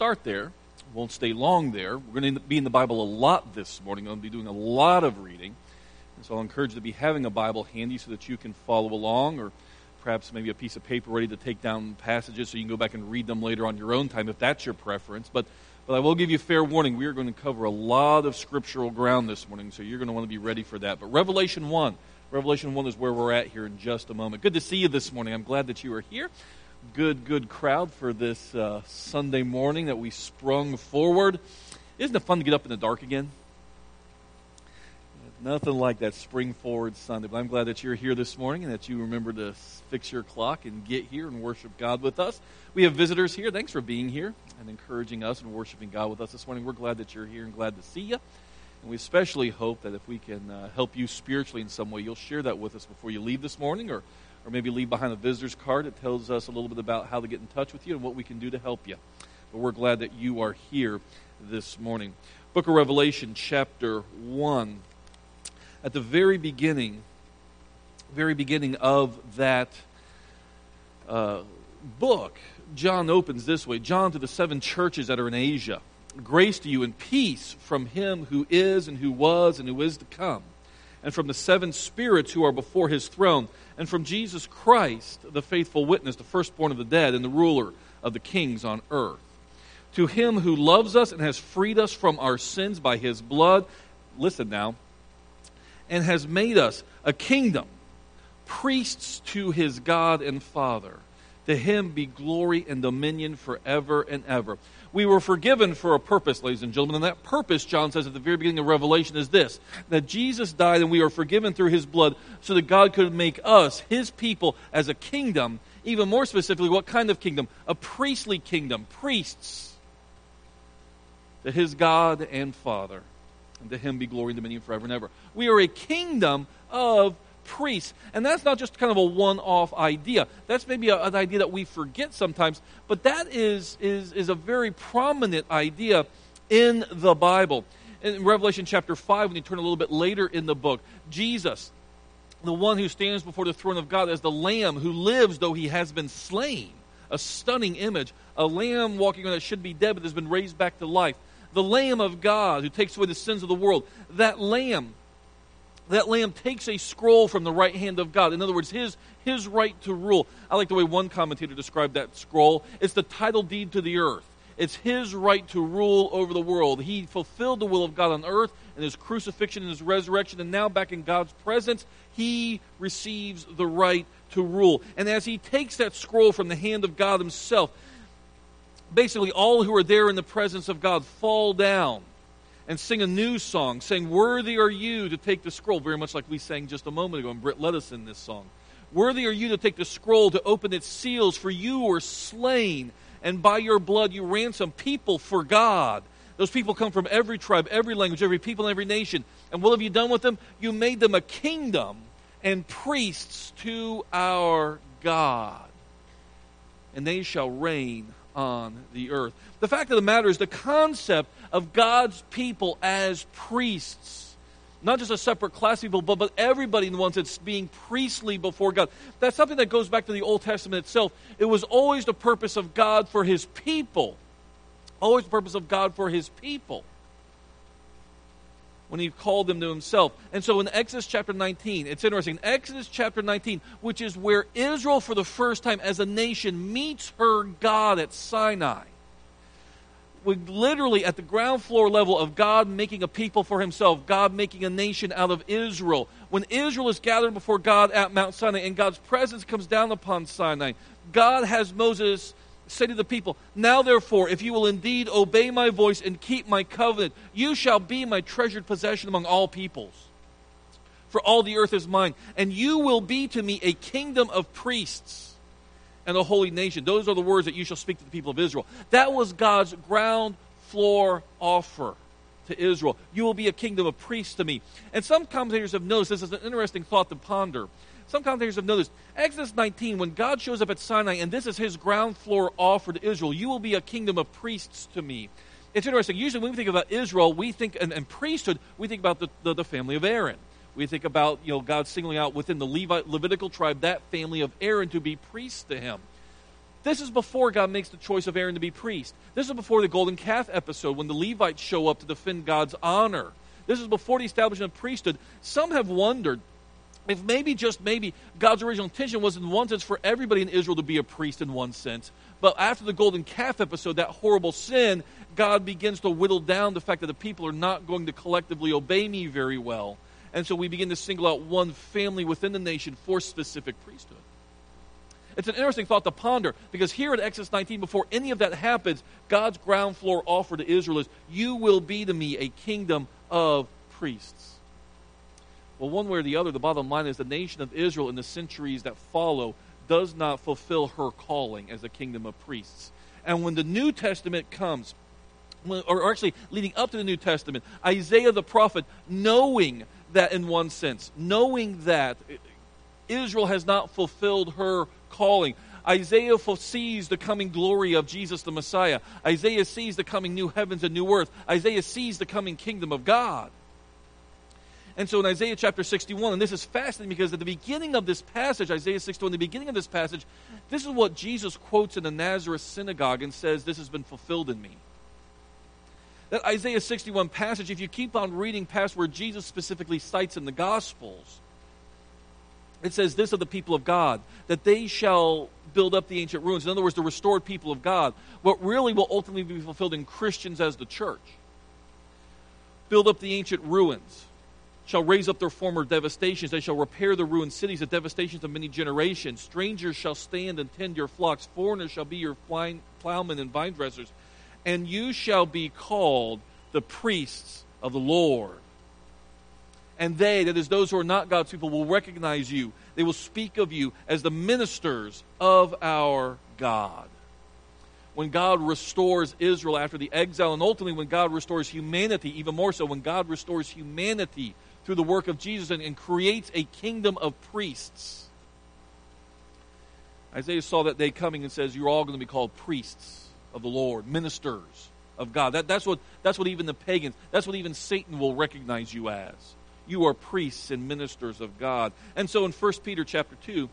start there. Won't stay long there. We're going to be in the Bible a lot this morning. I'm going to be doing a lot of reading. And so I'll encourage you to be having a Bible handy so that you can follow along, or perhaps maybe a piece of paper ready to take down passages so you can go back and read them later on your own time if that's your preference. But I will give you fair warning. We are going to cover a lot of scriptural ground this morning, so you're going to want to be ready for that. But Revelation 1 is where we're at here in just a moment. Good to see you this morning. I'm glad that you are here. Good crowd for this Sunday morning that we sprung forward. Isn't it fun to get up in the dark again? Nothing like that spring forward Sunday. But I'm glad that you're here this morning and that you remember to fix your clock and get here and worship God with us. We have visitors here. Thanks for being here and encouraging us and worshiping God with us this morning. We're glad that you're here and glad to see you. And we especially hope that if we can help you spiritually in some way, you'll share that with us before you leave this morning, or maybe leave behind a visitor's card that tells us a little bit about how to get in touch with you and what we can do to help you. But we're glad that you are here this morning. Book of Revelation, chapter 1. At the very beginning of that book, John opens this way. John, to the 7 churches that are in Asia. Grace to you and peace from him who is and who was and who is to come, and from the 7 spirits who are before his throne, and from Jesus Christ, the faithful witness, the firstborn of the dead, and the ruler of the kings on earth. To him who loves us and has freed us from our sins by his blood, listen now, and has made us a kingdom, priests to his God and Father. To him be glory and dominion forever and ever. We were forgiven for a purpose, ladies and gentlemen, and that purpose, John says at the very beginning of Revelation, is this: that Jesus died and we are forgiven through his blood so that God could make us, his people, as a kingdom. Even more specifically, what kind of kingdom? A priestly kingdom, priests to his God and Father. And to him be glory and dominion forever and ever. We are a kingdom of priests. And that's not just kind of a one-off idea. That's maybe an idea that we forget sometimes, but that is a very prominent idea in the Bible. In Revelation chapter 5, when you turn a little bit later in the book, Jesus, the one who stands before the throne of God as the Lamb who lives though he has been slain. A stunning image. A lamb walking on that should be dead but has been raised back to life. The Lamb of God who takes away the sins of the world. That lamb takes a scroll from the right hand of God. In other words, his right to rule. I like the way one commentator described that scroll. It's the title deed to the earth. It's his right to rule over the world. He fulfilled the will of God on earth in his crucifixion and his resurrection, and now back in God's presence, he receives the right to rule. And as he takes that scroll from the hand of God himself, basically all who are there in the presence of God fall down and sing a new song, saying, "Worthy are you to take the scroll," very much like we sang just a moment ago, and Britt led us in this song. "Worthy are you to take the scroll, to open its seals, for you were slain, and by your blood you ransomed people for God." Those people come from every tribe, every language, every people, and every nation. And what have you done with them? You made them a kingdom and priests to our God, and they shall reign on the earth. The fact of the matter is the concept of God's people as priests, not just a separate class of people, but everybody in the ones that's being priestly before God. That's something that goes back to the Old Testament itself. It was always the purpose of God for his people. Always the purpose of God for his people when he called them to himself. And so in Exodus chapter 19, it's interesting. Exodus chapter 19, which is where Israel for the first time as a nation meets her God at Sinai. We literally at the ground floor level of God making a people for himself, God making a nation out of Israel. When Israel is gathered before God at Mount Sinai and God's presence comes down upon Sinai, God has Moses say to the people, "Now therefore, if you will indeed obey my voice and keep my covenant, you shall be my treasured possession among all peoples. For all the earth is mine, and you will be to me a kingdom of priests and a holy nation." Those are the words that you shall speak to the people of Israel. That was God's ground floor offer to Israel. You will be a kingdom of priests to me. And some commentators have noticed, this is an interesting thought to ponder. Some commentators have noticed, Exodus 19, when God shows up at Sinai, and this is his ground floor offer to Israel, "You will be a kingdom of priests to me." It's interesting. Usually when we think about Israel, we think, and priesthood, we think about the family of Aaron. We think about, God singling out within the Levitical tribe, that family of Aaron to be priests to him. This is before God makes the choice of Aaron to be priest. This is before the golden calf episode when the Levites show up to defend God's honor. This is before the establishment of priesthood. Some have wondered if maybe, just maybe, God's original intention was in one sense for everybody in Israel to be a priest in one sense. But after the golden calf episode, that horrible sin, God begins to whittle down the fact that the people are not going to collectively obey me very well. And so we begin to single out one family within the nation for specific priesthood. It's an interesting thought to ponder, because here in Exodus 19, before any of that happens, God's ground floor offer to Israel is, you will be to me a kingdom of priests. Well, one way or the other, the bottom line is the nation of Israel in the centuries that follow does not fulfill her calling as a kingdom of priests. And when the New Testament comes, or actually leading up to the New Testament, Isaiah the prophet, knowing that in one sense, knowing that Israel has not fulfilled her calling, Isaiah foresees the coming glory of Jesus the Messiah. Isaiah sees the coming new heavens and new earth. Isaiah sees the coming kingdom of God. And so in Isaiah chapter 61, and this is fascinating because at the beginning of this passage, Isaiah 61, the beginning of this passage, this is what Jesus quotes in the Nazareth synagogue and says, this has been fulfilled in me. That Isaiah 61 passage, if you keep on reading past where Jesus specifically cites in the Gospels, it says this of the people of God, that they shall build up the ancient ruins. In other words, the restored people of God. What really will ultimately be fulfilled in Christians as the church. Build up the ancient ruins. Shall raise up their former devastations. They shall repair the ruined cities, the devastations of many generations. Strangers shall stand and tend your flocks. Foreigners shall be your plowmen and vine dressers. And you shall be called the priests of the Lord. And they, that is those who are not God's people, will recognize you. They will speak of you as the ministers of our God. When God restores Israel after the exile, and ultimately when God restores humanity, even more so, when God restores humanity through the work of Jesus and creates a kingdom of priests. Isaiah saw that day coming and says, you're all going to be called priests of the Lord, ministers of God. That's what even the pagans, that's what even Satan will recognize you as. You are priests and ministers of God. And so in 1 Peter chapter 2,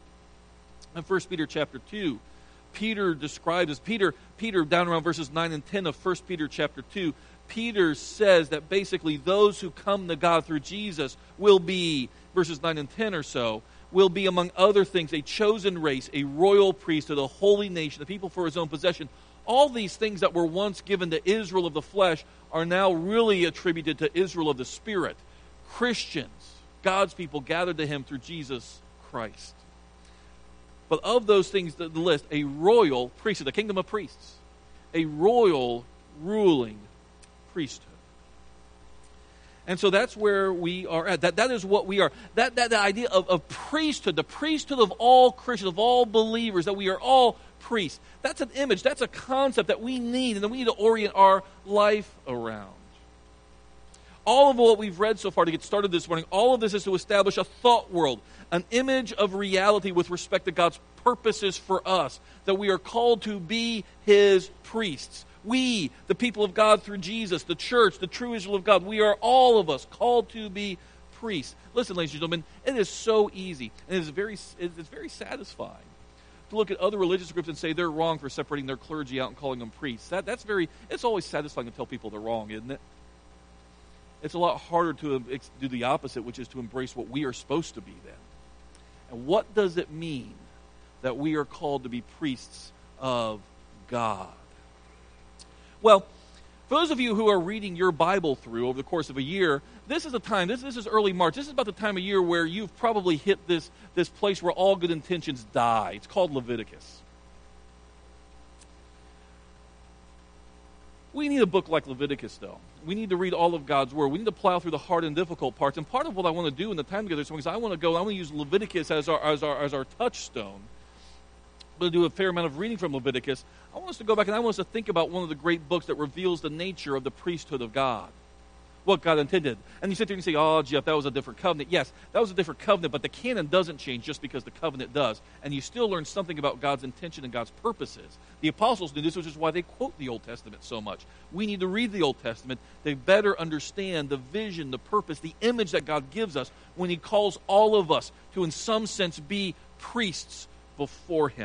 Peter describes as Peter down around verses 9 and 10 of 1 Peter chapter 2, Peter says that basically those who come to God through Jesus will be, verses 9 and 10 or so, will be among other things a chosen race, a royal priesthood, a holy nation, a people for his own possession. All these things that were once given to Israel of the flesh are now really attributed to Israel of the Spirit. Christians, God's people gathered to him through Jesus Christ. But of those things, the list, a royal priesthood, a kingdom of priests, a royal ruling priesthood. And so that's where we are at. That is what we are. That idea of priesthood, the priesthood of all Christians, of all believers, that we are all priests. That's an image, that's a concept that we need and that we need to orient our life around. All of what we've read so far to get started this morning, all of this is to establish a thought world, an image of reality with respect to God's purposes for us, that we are called to be his priests. We, the people of God through Jesus, the church, the true Israel of God, we are all of us called to be priests. Listen, ladies and gentlemen, it is so easy, and it's very satisfying to look at other religious groups and say they're wrong for separating their clergy out and calling them priests. It's always satisfying to tell people they're wrong, isn't it? It's a lot harder to do the opposite, which is to embrace what we are supposed to be then. And what does it mean that we are called to be priests of God? Well, for those of you who are reading your Bible through over the course of a year, this is a time, this is early March, this is about the time of year where you've probably hit this place where all good intentions die. It's called Leviticus. We need a book like Leviticus, though. We need to read all of God's Word. We need to plow through the hard and difficult parts. And part of what I want to do in the time together this morning is I want to use Leviticus as our touchstone. I'm going to do a fair amount of reading from Leviticus. I want us to go back and I want us to think about one of the great books that reveals the nature of the priesthood of God. What God intended. And you sit there and you say, oh, Jeff, that was a different covenant. Yes, that was a different covenant, but the canon doesn't change just because the covenant does. And you still learn something about God's intention and God's purposes. The apostles knew this, which is why they quote the Old Testament so much. We need to read the Old Testament to better understand the vision, the purpose, the image that God gives us when he calls all of us to, in some sense, be priests before him.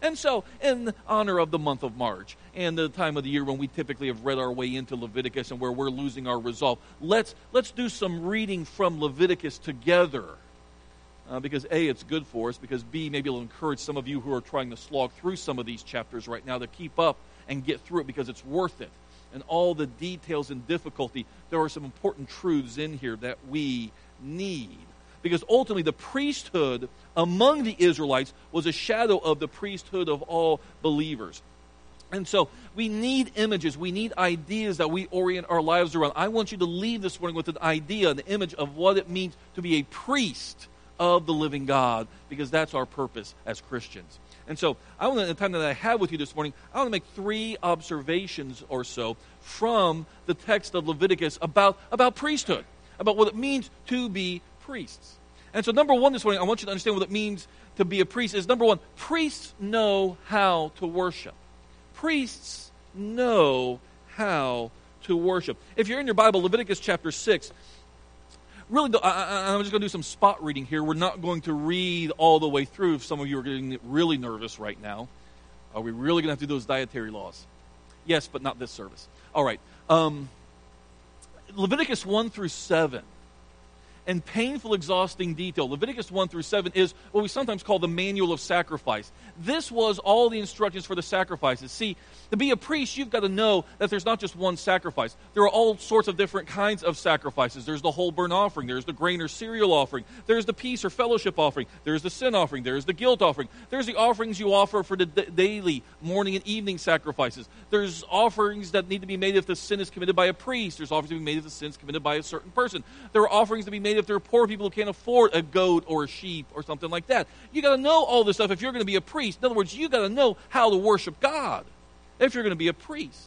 And so, in honor of the month of March and the time of the year when we typically have read our way into Leviticus and where we're losing our resolve, let's do some reading from Leviticus together. Because A, it's good for us, because B, maybe it'll encourage some of you who are trying to slog through some of these chapters right now to keep up and get through it, because it's worth it. And all the details and difficulty, there are some important truths in here that we need. Because ultimately the priesthood among the Israelites was a shadow of the priesthood of all believers. And so we need images, we need ideas that we orient our lives around. I want you to leave this morning with an idea, an image of what it means to be a priest of the living God, because that's our purpose as Christians. And so I want to, in the time that I have with you this morning, I want to make 3 observations or so from the text of Leviticus about priesthood, about what it means to be priests. And so number 1 this morning, I want you to understand what it means to be a priest is, number 1, priests know how to worship. Priests know how to worship. If you're in your Bible, Leviticus chapter 6, really, I'm just going to do some spot reading here. We're not going to read all the way through. If some of you are getting really nervous right now, are we really going to have to do those dietary laws? Yes, but not this service. All right. Leviticus 1 through 7. In painful, exhausting detail, Leviticus 1 through 7 is what we sometimes call the manual of sacrifice. This was all the instructions for the sacrifices. See, to be a priest, you've got to know that there's not just one sacrifice. There are all sorts of different kinds of sacrifices. There's the whole burnt offering. There's the grain or cereal offering. There's the peace or fellowship offering. There's the sin offering. There's the guilt offering. There's the offerings you offer for the daily, morning and evening sacrifices. There's offerings that need to be made if the sin is committed by a priest. There's offerings to be made if the sin is committed by a certain person. There are offerings to be made if there are poor people who can't afford a goat or a sheep or something like that. You got to know all this stuff if you're going to be a priest. In other words, you got to know how to worship God if you're going to be a priest.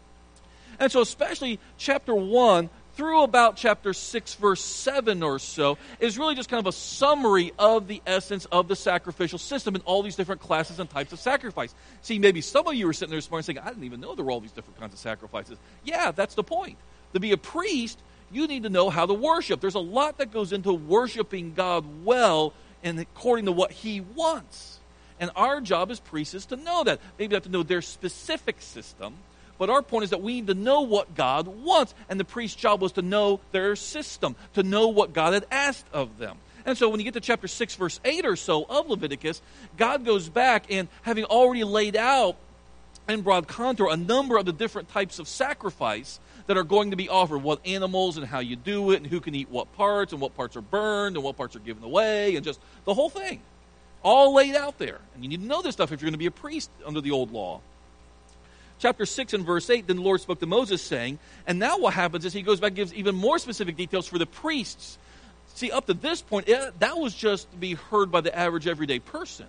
And so especially chapter 1 through about chapter 6, verse 7 or so, is really just kind of a summary of the essence of the sacrificial system and all these different classes and types of sacrifice. See, maybe some of you were sitting there this morning saying, I didn't even know there were all these different kinds of sacrifices. Yeah, that's the point. To be a priest, you need to know how to worship. There's a lot that goes into worshiping God well and according to what He wants. And our job as priests is to know that. Maybe you have to know their specific system, but our point is that we need to know what God wants. And the priest's job was to know their system, to know what God had asked of them. And so when you get to chapter 6, verse 8 or so of Leviticus, God goes back and having already laid out in broad contour a number of the different types of sacrifice that are going to be offered, what animals and how you do it and who can eat what parts and what parts are burned and what parts are given away and just the whole thing. All laid out there. And you need to know this stuff if you're going to be a priest under the old law. Chapter 6 and verse 8, then the Lord spoke to Moses saying, and now what happens is He goes back and gives even more specific details for the priests. See, up to this point, that was just to be heard by the average everyday person.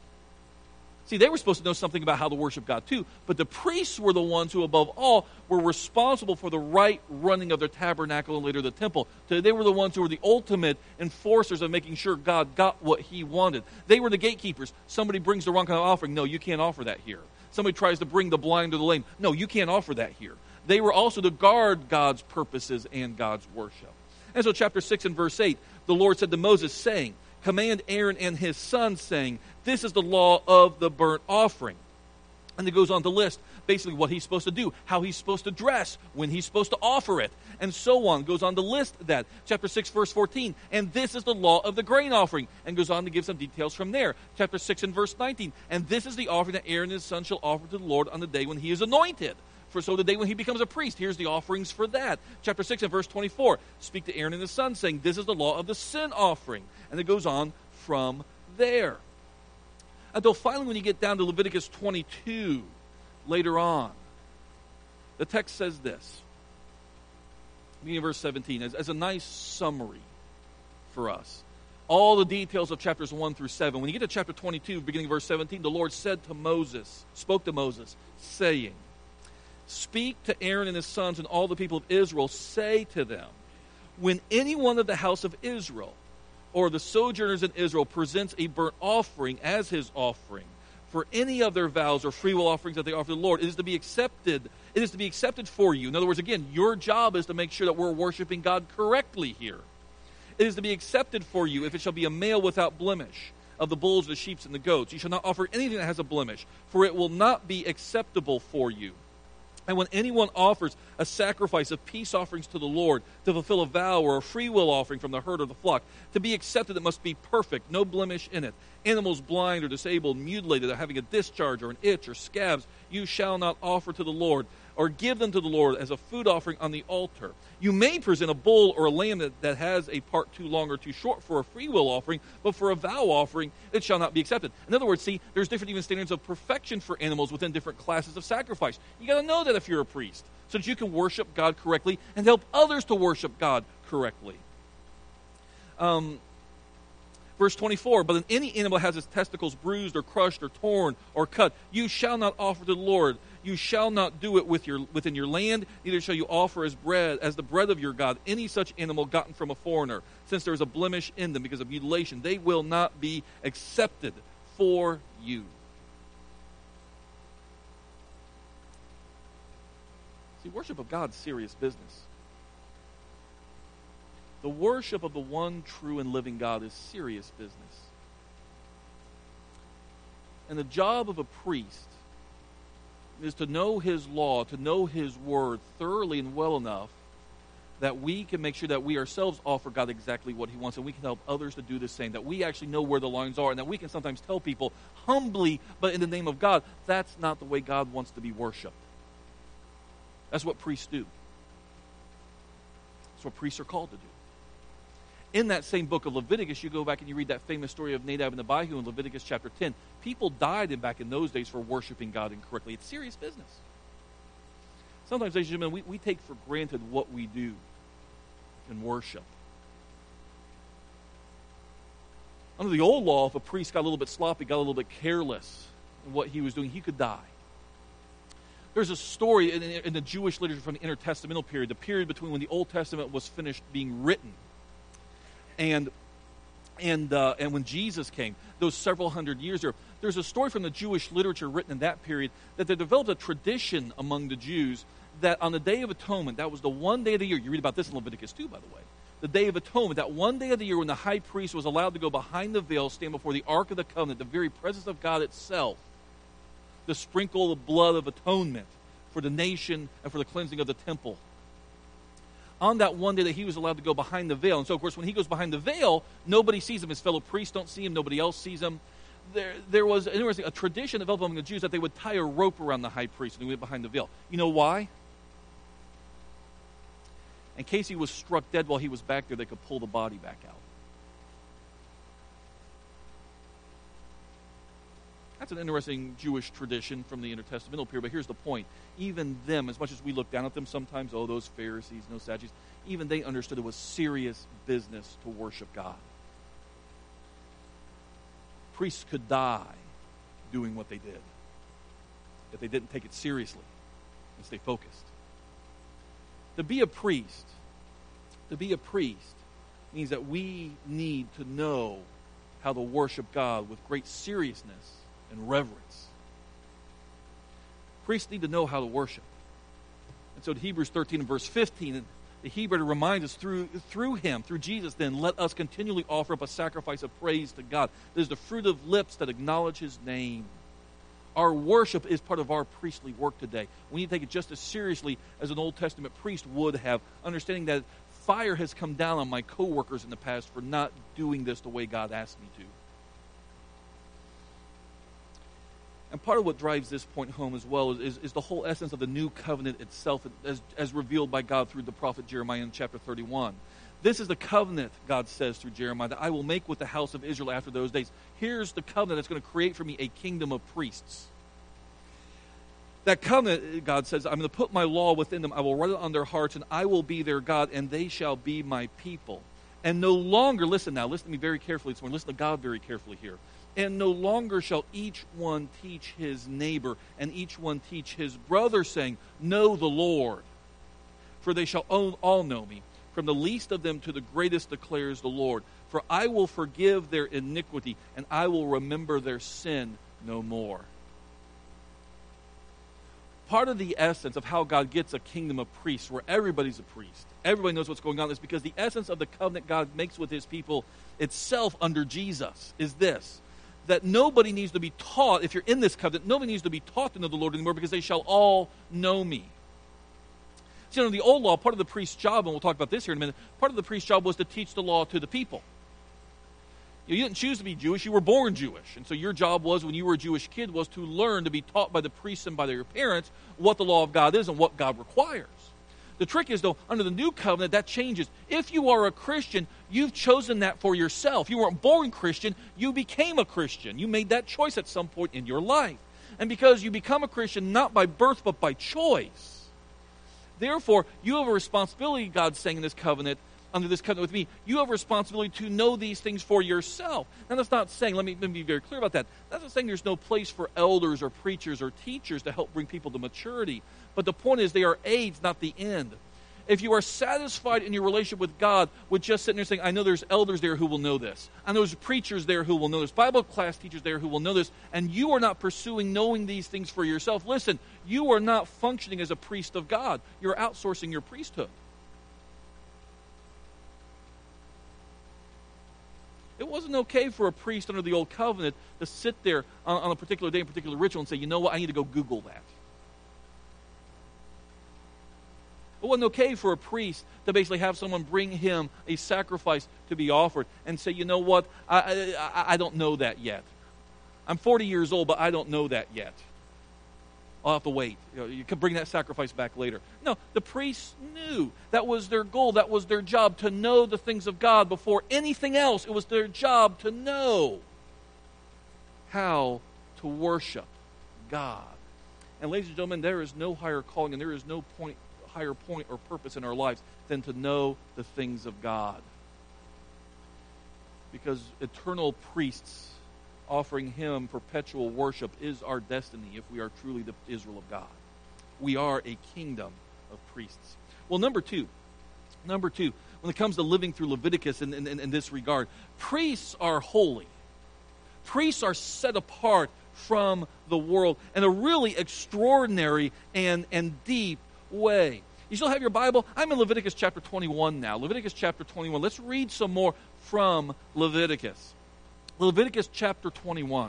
See, they were supposed to know something about how to worship God too, but the priests were the ones who, above all, were responsible for the right running of their tabernacle and later the temple. So they were the ones who were the ultimate enforcers of making sure God got what He wanted. They were the gatekeepers. Somebody brings the wrong kind of offering. No, you can't offer that here. Somebody tries to bring the blind or the lame. No, you can't offer that here. They were also to guard God's purposes and God's worship. And so chapter 6 and verse 8, the Lord said to Moses, saying, command Aaron and his sons, saying, this is the law of the burnt offering. And it goes on to list basically what he's supposed to do, how he's supposed to dress, when he's supposed to offer it, and so on. Goes on to list that. Chapter 6, verse 14, and this is the law of the grain offering, and goes on to give some details from there. Chapter 6 and verse 19, and this is the offering that Aaron and his son shall offer to the Lord on the day when he is anointed. So the day when he becomes a priest, here's the offerings for that. Chapter 6 and verse 24, speak to Aaron and his son, saying, this is the law of the sin offering. And it goes on from there. Until finally when you get down to Leviticus 22, later on, the text says this, beginning of verse 17, as a nice summary for us. All the details of chapters 1 through 7. When you get to chapter 22, beginning of verse 17, the Lord spoke to Moses, saying, speak to Aaron and his sons and all the people of Israel, say to them, when any one of the house of Israel or the sojourners in Israel presents a burnt offering as his offering for any of their vows or freewill offerings that they offer to the Lord, it is to be accepted. It is to be accepted for you. In other words, again, your job is to make sure that we're worshiping God correctly here. It is to be accepted for you if it shall be a male without blemish. of the bulls, the sheep, and the goats. You shall not offer anything that has a blemish, for it will not be acceptable for you. And when anyone offers a sacrifice of peace offerings to the Lord to fulfill a vow or a free will offering from the herd or the flock, to be accepted it must be perfect, no blemish in it. Animals blind or disabled, mutilated, or having a discharge or an itch or scabs, you shall not offer to the Lord, or give them to the Lord as a food offering on the altar. You may present a bull or a lamb that has a part too long or too short for a free will offering, but for a vow offering it shall not be accepted. In other words, see, there's different even standards of perfection for animals within different classes of sacrifice. You got to know that if you're a priest, so that you can worship God correctly and help others to worship God correctly. Verse 24, but if any animal has its testicles bruised or crushed or torn or cut, you shall not offer to the Lord. You shall not do it within your land, neither shall you offer as the bread of your God, any such animal gotten from a foreigner, since there is a blemish in them because of mutilation. They will not be accepted for you. See, worship of God is serious business. The worship of the one true and living God is serious business. And the job of a priest is to know his law, to know his word thoroughly and well enough that we can make sure that we ourselves offer God exactly what he wants, and we can help others to do the same, that we actually know where the lines are, and that we can sometimes tell people humbly, but in the name of God, that's not the way God wants to be worshiped. That's what priests do. That's what priests are called to do. In that same book of Leviticus, you go back and you read that famous story of Nadab and Abihu in Leviticus chapter 10. People died back in those days for worshiping God incorrectly. It's serious business. Sometimes, ladies and gentlemen, we take for granted what we do in worship. Under the old law, if a priest got a little bit sloppy, got a little bit careless in what he was doing, he could die. There's a story in the Jewish literature from the intertestamental period, the period between when the Old Testament was finished being written and when Jesus came, those several hundred years there, there's a story from the Jewish literature written in that period that they developed a tradition among the Jews that on the Day of Atonement, that was the one day of the year, you read about this in Leviticus 2, by the way, the Day of Atonement, that one day of the year when the high priest was allowed to go behind the veil, stand before the Ark of the Covenant, the very presence of God itself, to sprinkle the blood of atonement for the nation and for the cleansing of the temple. On that one day that he was allowed to go behind the veil. And so, of course, when he goes behind the veil, nobody sees him. His fellow priests don't see him. Nobody else sees him. There was a tradition developed among the Jews that they would tie a rope around the high priest when he went behind the veil. You know why? In case he was struck dead while he was back there, they could pull the body back out. That's an interesting Jewish tradition from the intertestamental period, but here's the point. Even them, as much as we look down at them sometimes, oh, those Pharisees, no Sadducees, even they understood it was serious business to worship God. Priests could die doing what they did if they didn't take it seriously and stay focused. To be a priest means that we need to know how to worship God with great seriousness and reverence. Priests need to know how to worship. And so in Hebrews 13 and verse 15, the Hebrew reminds us through him, through Jesus, then let us continually offer up a sacrifice of praise to God. That is the fruit of lips that acknowledge his name. Our worship is part of our priestly work today. We need to take it just as seriously as an Old Testament priest would have, understanding that fire has come down on my co-workers in the past for not doing this the way God asked me to. And part of what drives this point home as well is the whole essence of the new covenant itself as revealed by God through the prophet Jeremiah in chapter 31. This is the covenant, God says through Jeremiah, that I will make with the house of Israel after those days. Here's the covenant that's going to create for me a kingdom of priests. That covenant, God says, I'm going to put my law within them. I will write it on their hearts, and I will be their God, and they shall be my people. And no longer, listen to me very carefully this morning. Listen to God very carefully here. And no longer shall each one teach his neighbor and each one teach his brother, saying, know the Lord. For they shall all know me. From the least of them to the greatest declares the Lord. For I will forgive their iniquity, and I will remember their sin no more. Part of the essence of how God gets a kingdom of priests, where everybody's a priest, everybody knows what's going on, is because the essence of the covenant God makes with his people itself under Jesus is this. that nobody needs to be taught, if you're in this covenant, nobody needs to be taught to know the Lord anymore, because they shall all know me. See, under the old law, part of the priest's job, and we'll talk about this here in a minute, part of the priest's job was to teach the law to the people. You didn't choose to be Jewish, you were born Jewish. And so your job was, when you were a Jewish kid, was to learn to be taught by the priests and by your parents what the law of God is and what God requires. The trick is, though, under the new covenant, that changes. If you are a Christian, you've chosen that for yourself. You weren't born Christian, you became a Christian. You made that choice at some point in your life. And because you become a Christian not by birth but by choice, therefore, you have a responsibility, God's saying in this covenant, under this covenant with me, you have a responsibility to know these things for yourself. Now, that's not saying, let me be very clear about that. That's not saying there's no place for elders or preachers or teachers to help bring people to maturity. But the point is, they are aids, not the end. If you are satisfied in your relationship with God with just sitting there saying, I know there's elders there who will know this. I know there's preachers there who will know this. Bible class teachers there who will know this. And you are not pursuing knowing these things for yourself. Listen, you are not functioning as a priest of God. You're outsourcing your priesthood. It wasn't okay for a priest under the old covenant to sit there on a particular day, a particular ritual, and say, you know what, I need to go Google that. It wasn't okay for a priest to basically have someone bring him a sacrifice to be offered and say, you know what, I don't know that yet. I'm 40 years old, but I don't know that yet. I'll have to wait. You can bring that sacrifice back later. No, the priests knew. That was their goal. That was their job, to know the things of God before anything else. It was their job to know how to worship God. And ladies and gentlemen, there is no higher calling and there is no higher point or purpose in our lives than to know the things of God. Because eternal priests offering him perpetual worship is our destiny if we are truly the Israel of God. We are a kingdom of priests. Well, number two, when it comes to living through Leviticus in this regard, priests are holy. Priests are set apart from the world in a really extraordinary and deep way. You still have your Bible? I'm in Leviticus chapter 21 now. Leviticus chapter 21. Let's read some more from Leviticus. Leviticus chapter 21.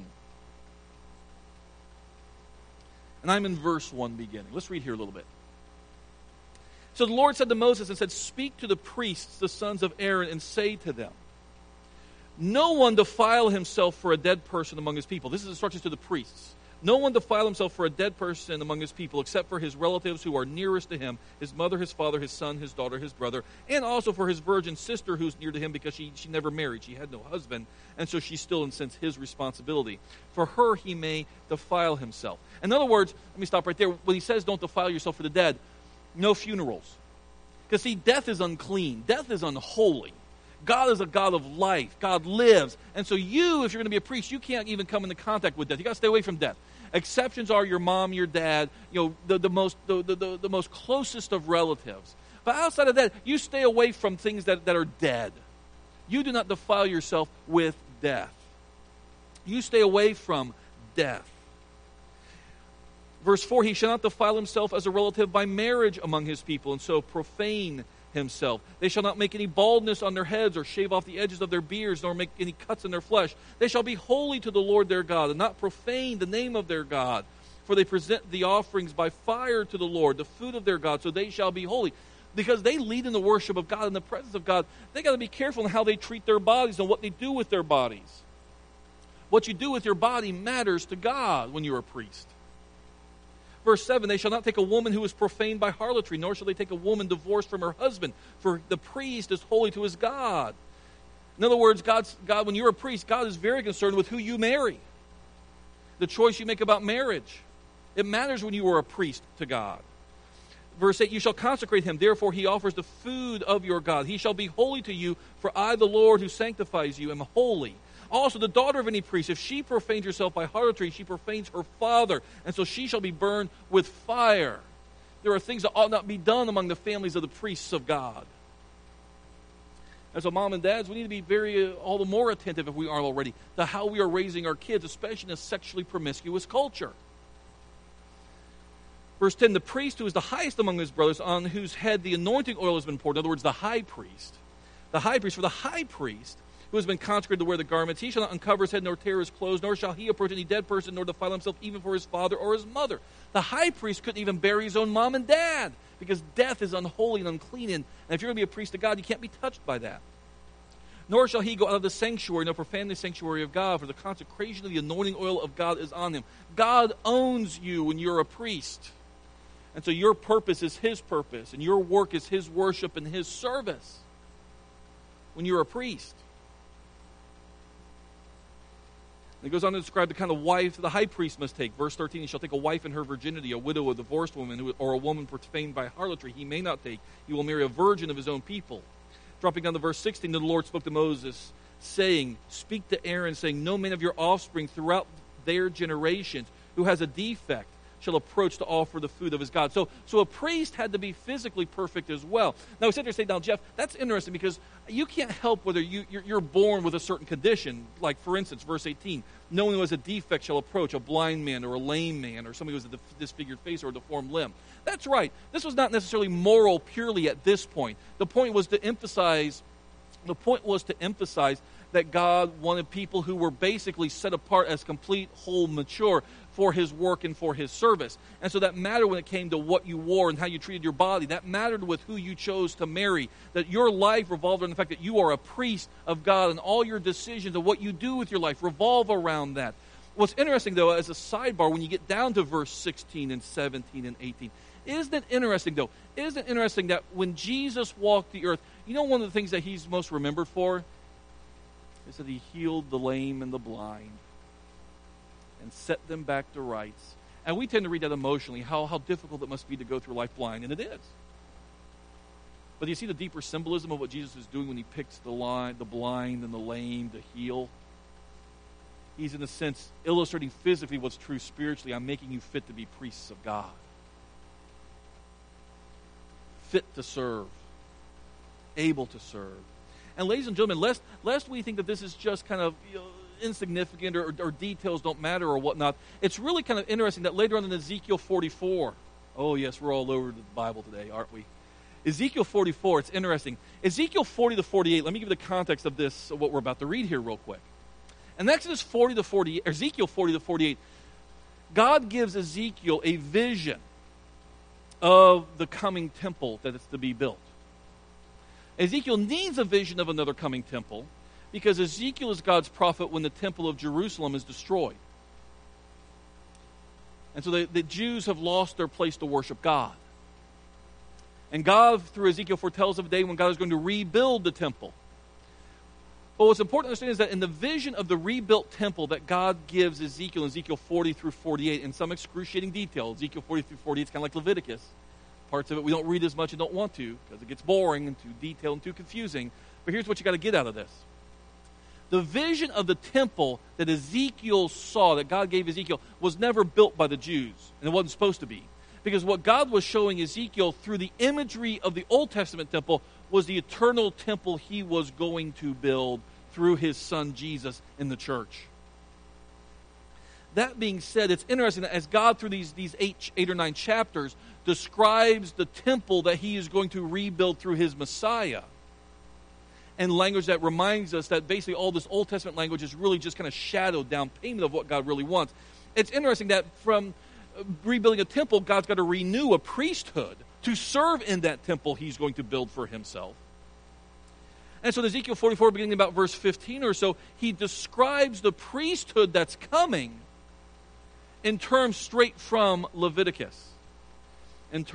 And I'm in verse 1 beginning. Let's read here a little bit. So the Lord said to Moses and said, speak to the priests, the sons of Aaron, and say to them, no one defile himself for a dead person among his people. This is instructions to the priests. No one defile himself for a dead person among his people, except for his relatives who are nearest to him, his mother, his father, his son, his daughter, his brother, and also for his virgin sister who's near to him, because she never married. She had no husband, and so she's still, in a sense, his responsibility. For her he may defile himself. In other words, let me stop right there. When he says don't defile yourself for the dead, no funerals. Because see, death is unclean. Death is unholy. God is a God of life. God lives. And so you, if you're going to be a priest, you can't even come into contact with death. You've got to stay away from death. Exceptions are your mom, your dad, the most closest of relatives. But outside of that, you stay away from things that are dead. You do not defile yourself with death. You stay away from death. Verse 4, he shall not defile himself as a relative by marriage among his people, and so profane himself. They shall not make any baldness on their heads, or shave off the edges of their beards, nor make any cuts in their flesh. They shall be holy to the Lord their God, and not profane the name of their God. For they present the offerings by fire to the Lord, the food of their God, so they shall be holy. Because they lead in the worship of God, in the presence of God, they got to be careful in how they treat their bodies and what they do with their bodies. What you do with your body matters to God when you're a priest. Verse 7, they shall not take a woman who is profaned by harlotry, nor shall they take a woman divorced from her husband, for the priest is holy to his God. In other words, God, when you're a priest, God is very concerned with who you marry. The choice you make about marriage. It matters when you are a priest to God. Verse 8, you shall consecrate him, therefore he offers the food of your God. He shall be holy to you, for I, the Lord who sanctifies you, am holy. Also, the daughter of any priest, if she profanes herself by harlotry, she profanes her father, and so she shall be burned with fire. There are things that ought not be done among the families of the priests of God. And so, mom and dads, we need to be very, all the more attentive, if we aren't already, to how we are raising our kids, especially in a sexually promiscuous culture. Verse 10, the priest who is the highest among his brothers, on whose head the anointing oil has been poured, in other words, the high priest. The high priest, for the high priest who has been consecrated to wear the garments. He shall not uncover his head nor tear his clothes, nor shall he approach any dead person, nor defile himself even for his father or his mother. The high priest couldn't even bury his own mom and dad because death is unholy and unclean. And if you're going to be a priest of God, you can't be touched by that. Nor shall he go out of the sanctuary, nor profane the sanctuary of God, for the consecration of the anointing oil of God is on him. God owns you when you're a priest. And so your purpose is his purpose, and your work is his worship and his service when you're a priest. And it goes on to describe the kind of wife the high priest must take. Verse 13, he shall take a wife in her virginity, a widow, a divorced woman, or a woman profaned by harlotry. He may not take. He will marry a virgin of his own people. Dropping down to verse 16, the Lord spoke to Moses, saying, speak to Aaron, saying, no man of your offspring throughout their generations who has a defect shall approach to offer the food of his God. So a priest had to be physically perfect as well. Now, we said to say, now, Jeff, that's interesting because you can't help whether you're born with a certain condition. Like, for instance, verse 18, no one who has a defect shall approach, a blind man or a lame man or somebody who has a disfigured face or a deformed limb. That's right. This was not necessarily moral purely at this point. The point was to emphasize that God wanted people who were basically set apart as complete, whole, mature for his work and for his service. And so that mattered when it came to what you wore and how you treated your body. That mattered with who you chose to marry. That your life revolved around the fact that you are a priest of God, and all your decisions of what you do with your life revolve around that. What's interesting, though, as a sidebar, when you get down to verse 16 and 17 and 18, isn't it interesting that when Jesus walked the earth, you know one of the things that he's most remembered for? Is that he healed the lame and the blind and set them back to rights. And we tend to read that emotionally, how difficult it must be to go through life blind, and it is. But do you see the deeper symbolism of what Jesus is doing when he picks the blind and the lame to heal? He's, in a sense, illustrating physically what's true spiritually. I'm making you fit to be priests of God. Fit to serve. Able to serve. And ladies and gentlemen, lest we think that this is just kind of insignificant or details don't matter or whatnot, it's really kind of interesting that later on in Ezekiel 44, oh yes, we're all over the Bible today, aren't we? Ezekiel 44, it's interesting. Ezekiel 40 to 48, let me give you the context of this, of what we're about to read here real quick. In Ezekiel 40 to 48, God gives Ezekiel a vision of the coming temple that is to be built. Ezekiel needs a vision of another coming temple because Ezekiel is God's prophet when the temple of Jerusalem is destroyed. And so the Jews have lost their place to worship God. And God, through Ezekiel, foretells of a day when God is going to rebuild the temple. But what's important to understand is that in the vision of the rebuilt temple that God gives Ezekiel, in Ezekiel 40 through 48, in some excruciating detail, Ezekiel 40 through 48 is kind of like Leviticus. Parts of it we don't read as much and don't want to because it gets boring and too detailed and too confusing. But here's what you got to get out of this. The vision of the temple that Ezekiel saw, that God gave Ezekiel, was never built by the Jews. And it wasn't supposed to be. Because what God was showing Ezekiel through the imagery of the Old Testament temple was the eternal temple he was going to build through his son Jesus in the church. That being said, it's interesting that as God, through these eight or nine chapters, describes the temple that he is going to rebuild through his Messiah, and language that reminds us that basically all this Old Testament language is really just kind of shadowed down payment of what God really wants. It's interesting that from rebuilding a temple, God's got to renew a priesthood to serve in that temple he's going to build for himself. And so in Ezekiel 44, beginning about verse 15 or so, he describes the priesthood that's coming in terms straight from Leviticus. And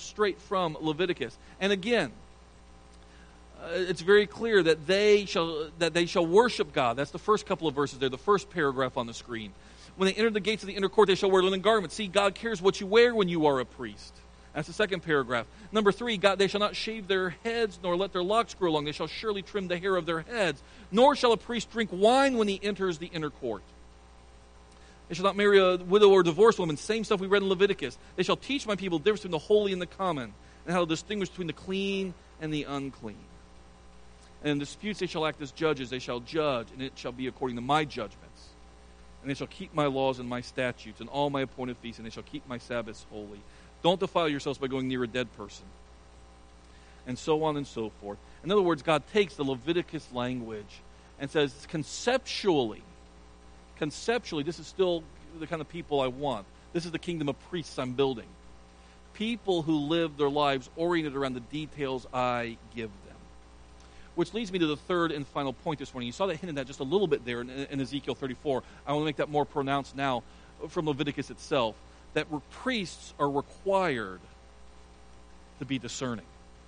again, it's very clear that they shall worship God. That's the first couple of verses there, the first paragraph on the screen. When they enter the gates of the inner court, they shall wear linen garments. See, God cares what you wear when you are a priest. That's the second paragraph. Number 3, they shall not shave their heads, nor let their locks grow long. They shall surely trim the hair of their heads. Nor shall a priest drink wine when he enters the inner court. They shall not marry a widow or divorced woman. Same stuff we read in Leviticus. They shall teach my people the difference between the holy and the common, and how to distinguish between the clean and the unclean. And in disputes they shall act as judges. They shall judge, and it shall be according to my judgments. And they shall keep my laws and my statutes and all my appointed feasts, and they shall keep my Sabbaths holy. Don't defile yourselves by going near a dead person. And so on and so forth. In other words, God takes the Leviticus language and says, conceptually, this is still the kind of people I want. This is the kingdom of priests I'm building. People who live their lives oriented around the details I give them. Which leads me to the third and final point this morning. You saw that hinted at just a little bit there in Ezekiel 34. I want to make that more pronounced now from Leviticus itself, that priests are required to be discerning.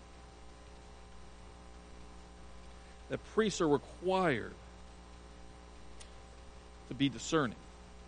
That priests are required to be discerning.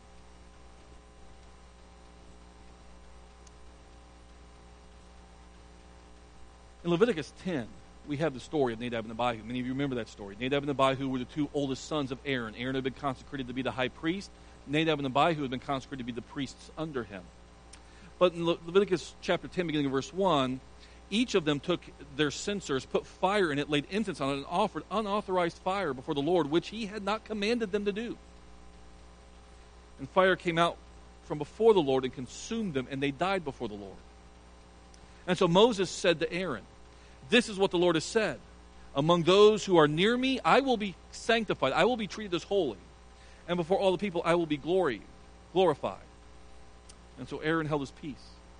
In Leviticus 10, we have the story of Nadab and Abihu. Many of you remember that story. Nadab and Abihu were the two oldest sons of Aaron. Aaron had been consecrated to be the high priest. Nadab and Abihu had been consecrated to be the priests under him. But in Leviticus chapter 10, beginning of verse 1, each of them took their censers, put fire in it, laid incense on it, and offered unauthorized fire before the Lord, which he had not commanded them to do. And fire came out from before the Lord and consumed them, and they died before the Lord. And so Moses said to Aaron, "This is what the Lord has said. Among those who are near me, I will be sanctified. I will be treated as holy. And before all the people, I will be glorified." And so Aaron held his peace.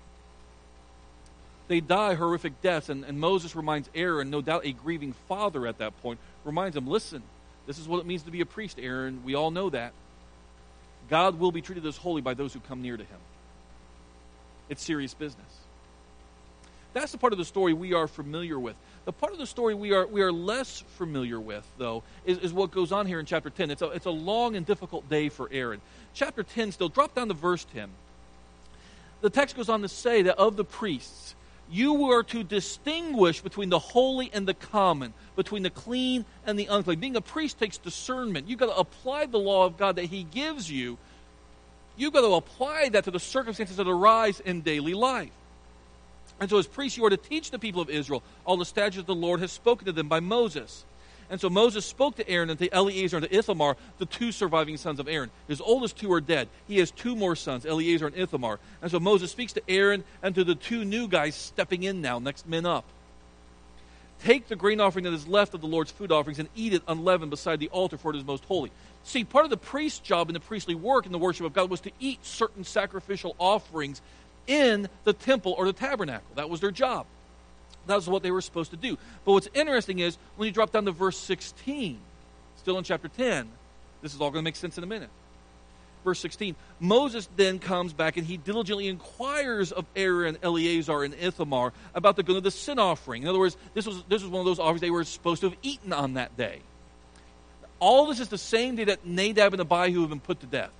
They die horrific deaths, and Moses reminds Aaron, no doubt a grieving father at that point, reminds him, listen, this is what it means to be a priest, Aaron. We all know that. God will be treated as holy by those who come near to him. It's serious business. That's the part of the story we are familiar with. The part of the story we are less familiar with, though, is what goes on here in chapter 10. It's a long and difficult day for Aaron. Chapter 10 still, drop down to verse 10. The text goes on to say that of the priests, you were to distinguish between the holy and the common, between the clean and the unclean. Being a priest takes discernment. You've got to apply the law of God that he gives you. You've got to apply that to the circumstances that arise in daily life. And so as priests, you are to teach the people of Israel all the statutes the Lord has spoken to them by Moses. And so Moses spoke to Aaron and to Eleazar and to Ithamar, the two surviving sons of Aaron. His oldest two are dead. He has two more sons, Eleazar and Ithamar. And so Moses speaks to Aaron and to the two new guys stepping in now, next men up. Take the grain offering that is left of the Lord's food offerings and eat it unleavened beside the altar, for it is most holy. See, part of the priest's job in the priestly work in the worship of God was to eat certain sacrificial offerings in the temple or the tabernacle. That was their job. That was what they were supposed to do. But what's interesting is when you drop down to verse 16, still in chapter 10, this is all going to make sense in a minute. Verse 16, Moses then comes back and he diligently inquires of Aaron, Eleazar, and Ithamar about the good of the sin offering. In other words, this was one of those offerings they were supposed to have eaten on that day. All this is the same day that Nadab and Abihu have been put to death.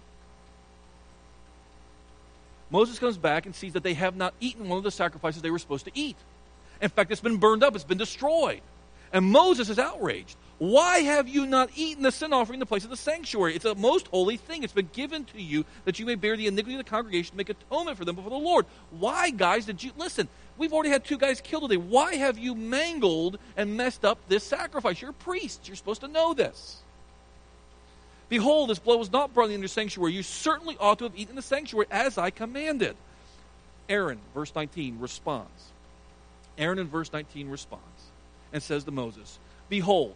Moses comes back and sees that they have not eaten one of the sacrifices they were supposed to eat. In fact, it's been burned up. It's been destroyed. And Moses is outraged. Why have you not eaten the sin offering in the place of the sanctuary? It's a most holy thing. It's been given to you that you may bear the iniquity of the congregation, make atonement for them before the Lord. Why, guys, did you... Listen, we've already had two guys killed today. Why have you mangled and messed up this sacrifice? You're priests. You're supposed to know this. Behold, this blood was not brought into the sanctuary. You certainly ought to have eaten the sanctuary as I commanded. Aaron, verse 19, responds. Aaron in verse 19 responds and says to Moses, "Behold,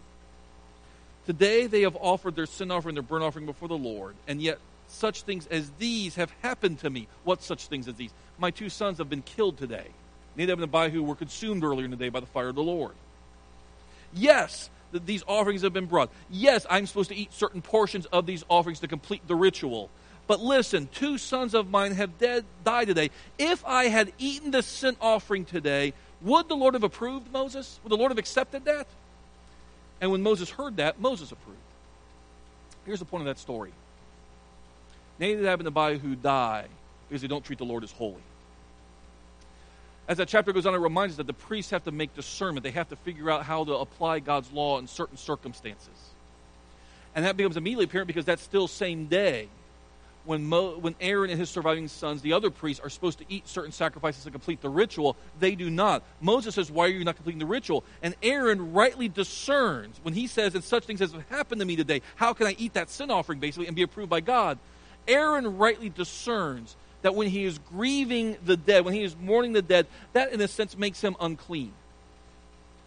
today they have offered their sin offering, their burnt offering before the Lord, and yet such things as these have happened to me." What such things as these? My two sons have been killed today. Nadab and Abihu were consumed earlier in the day by the fire of the Lord. Yes, these offerings have been brought. Yes, I'm supposed to eat certain portions of these offerings to complete the ritual. But listen, two sons of mine have died today. If I had eaten the sin offering today, would the Lord have approved, Moses? Would the Lord have accepted that? And when Moses heard that, Moses approved. Here's the point of that story. Nadab and Abihu die because they don't treat the Lord as holy. As that chapter goes on, it reminds us that the priests have to make discernment. They have to figure out how to apply God's law in certain circumstances. And that becomes immediately apparent because that still same day, when Aaron and his surviving sons, the other priests, are supposed to eat certain sacrifices to complete the ritual, they do not. Moses says, "Why are you not completing the ritual?" And Aaron rightly discerns when he says, "And such things as have happened to me today, how can I eat that sin offering," basically, and be approved by God? Aaron rightly discerns that when he is grieving the dead, when he is mourning the dead, that in a sense makes him unclean.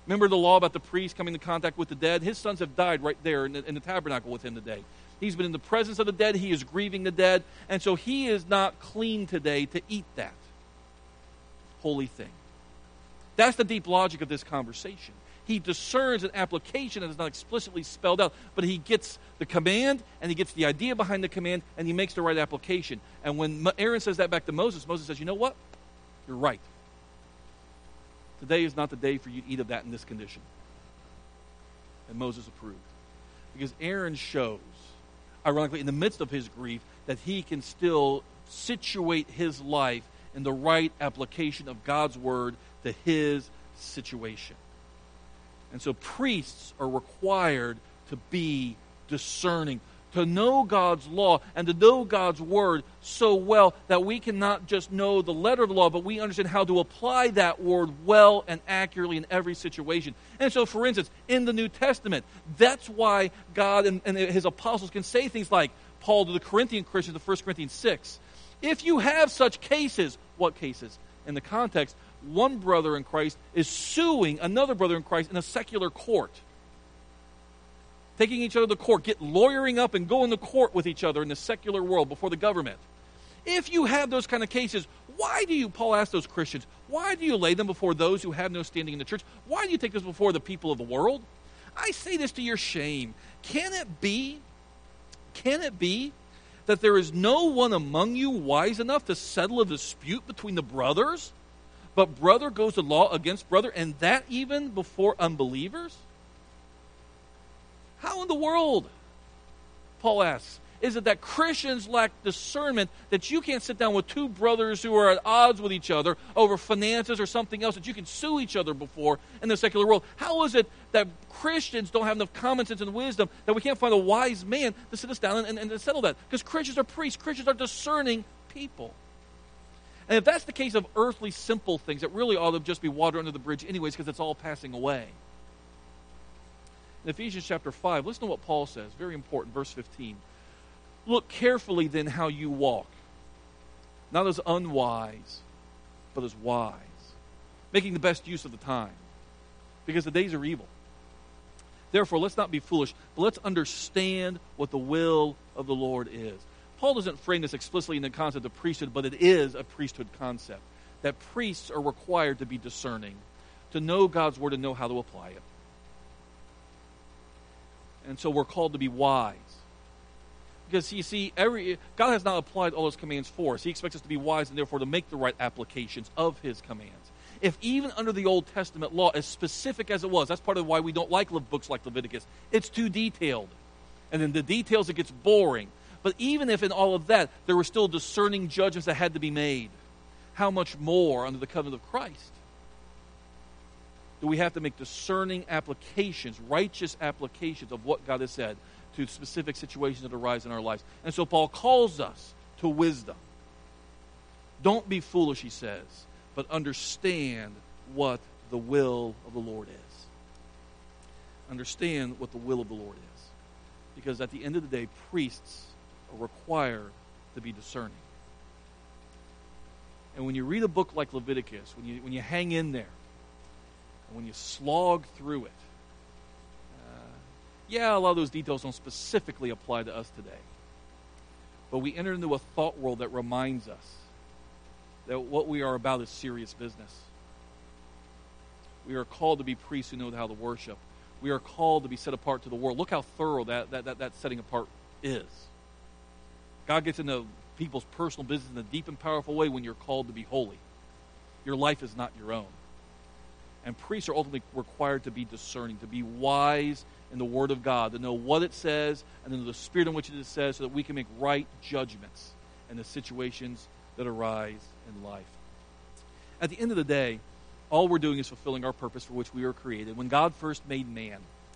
Remember the law about the priest coming into contact with the dead? His sons have died right there in the tabernacle with him today. He's been in the presence of the dead. He is grieving the dead. And so he is not clean today to eat that holy thing. That's the deep logic of this conversation. He discerns an application that is not explicitly spelled out, but he gets the command, and he gets the idea behind the command, and he makes the right application. And when Aaron says that back to Moses, Moses says, you know what? You're right. Today is not the day for you to eat of that in this condition. And Moses approved. Because Aaron shows, ironically, in the midst of his grief, that he can still situate his life in the right application of God's word to his situation. And so priests are required to be discerning, to know God's law and to know God's word so well that we can not just know the letter of the law, but we understand how to apply that word well and accurately in every situation. And so, for instance, in the New Testament, that's why God and his apostles can say things like Paul to the Corinthian Christians in 1 Corinthians 6. If you have such cases, what cases? In the context, one brother in Christ is suing another brother in Christ in a secular court. Taking each other to court, lawyering up and going to court with each other in the secular world before the government. If you have those kind of cases, why do you, Paul asked those Christians, why do you lay them before those who have no standing in the church? Why do you take this before the people of the world? I say this to your shame. Can it be that there is no one among you wise enough to settle a dispute between the brothers? But brother goes to law against brother, and that even before unbelievers? How in the world, Paul asks, is it that Christians lack discernment that you can't sit down with two brothers who are at odds with each other over finances or something else that you can sue each other before in the secular world? How is it that Christians don't have enough common sense and wisdom that we can't find a wise man to sit us down and to settle that? Because Christians are priests. Christians are discerning people. And if that's the case of earthly simple things, it really ought to just be water under the bridge anyways, because it's all passing away. In Ephesians chapter 5, listen to what Paul says. Very important, verse 15. Look carefully then how you walk, not as unwise, but as wise, making the best use of the time, because the days are evil. Therefore, let's not be foolish, but let's understand what the will of the Lord is. Paul doesn't frame this explicitly in the concept of priesthood, but it is a priesthood concept, that priests are required to be discerning, to know God's word and know how to apply it. And so we're called to be wise. Because you see, God has not applied all his commands for us. He expects us to be wise and therefore to make the right applications of his commands. If even under the Old Testament law, as specific as it was, that's part of why we don't like books like Leviticus. It's too detailed. And in the details it gets boring. But even if in all of that, there were still discerning judgments that had to be made, how much more under the covenant of Christ do we have to make discerning applications, righteous applications of what God has said to specific situations that arise in our lives? And so Paul calls us to wisdom. Don't be foolish, he says, but understand what the will of the Lord is. Understand what the will of the Lord is. Because at the end of the day, priests are required to be discerning. And when you read a book like Leviticus, when you hang in there, and when you slog through it, a lot of those details don't specifically apply to us today. But we enter into a thought world that reminds us that what we are about is serious business. We are called to be priests who know how to worship. We are called to be set apart to the world. Look how thorough that setting apart is. God gets into people's personal business in a deep and powerful way when you're called to be holy. Your life is not your own. And priests are ultimately required to be discerning, to be wise in the Word of God, to know what it says and then the spirit in which it says, so that we can make right judgments in the situations that arise in life. At the end of the day, all we're doing is fulfilling our purpose for which we were created. When God first made man,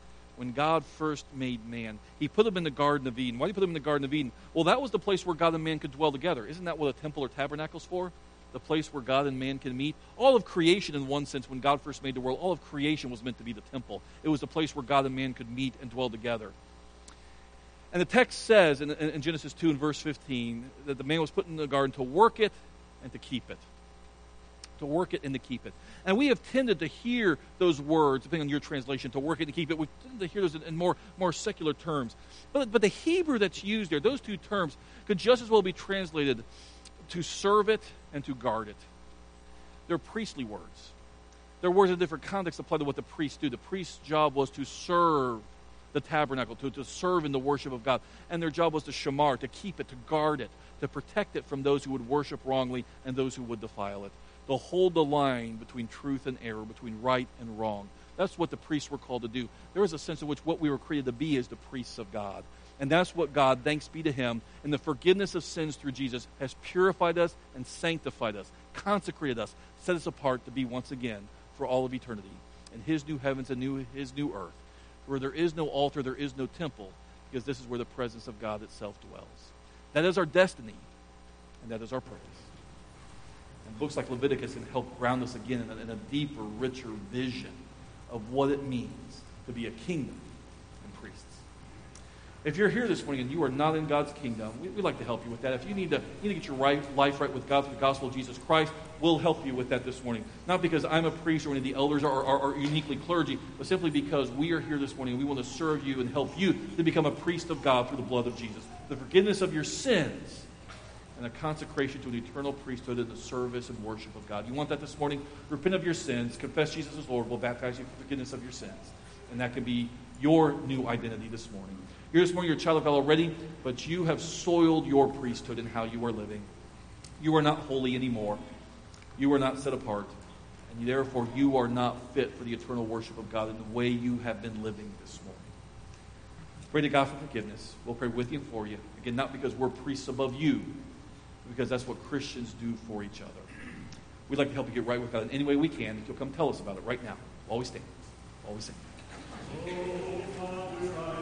he put him in the Garden of Eden. Why did he put him in the Garden of Eden? Well, that was the place where God and man could dwell together. Isn't that what a temple or tabernacle is for? The place where God and man can meet. All of creation, in one sense, when God first made the world, all of creation was meant to be the temple. It was the place where God and man could meet and dwell together. And the text says in Genesis 2 and verse 15 that the man was put in the garden to work it and to keep it. to work it and to keep it. And we have tended to hear those words, depending on your translation, to work it and keep it. We tend to hear those in more secular terms. But the Hebrew that's used there, those two terms, could just as well be translated to serve it and to guard it. They're priestly words. They're words in different contexts apply to what the priests do. The priest's job was to serve the tabernacle, to serve in the worship of God. And their job was to shamar, to keep it, to guard it, to protect it from those who would worship wrongly and those who would defile it. To hold the line between truth and error, between right and wrong. That's what the priests were called to do. There is a sense in which what we were created to be is the priests of God. And that's what God, thanks be to Him, in the forgiveness of sins through Jesus, has purified us and sanctified us, consecrated us, set us apart to be once again for all of eternity in His new heavens and His new earth, where there is no altar, there is no temple, because this is where the presence of God itself dwells. That is our destiny, and that is our purpose. And books like Leviticus can help ground us again in a deeper, richer vision of what it means to be a kingdom and priests. If you're here this morning and you are not in God's kingdom, we'd like to help you with that. If you need to get your life right with God through the gospel of Jesus Christ, we'll help you with that this morning. Not because I'm a priest or any of the elders are uniquely clergy, but simply because we are here this morning and we want to serve you and help you to become a priest of God through the blood of Jesus. The forgiveness of your sins and a consecration to an eternal priesthood in the service and worship of God. You want that this morning? Repent of your sins, confess Jesus as Lord, we'll baptize you for forgiveness of your sins. And that can be your new identity this morning. Here this morning, you're a child of God already, but you have soiled your priesthood in how you are living. You are not holy anymore. You are not set apart. And therefore, you are not fit for the eternal worship of God in the way you have been living this morning. Pray to God for forgiveness. We'll pray with you and for you. Again, not because we're priests above you, but because that's what Christians do for each other. We'd like to help you get right with God in any way we can. If you'll come tell us about it right now, while we stand, while we sing.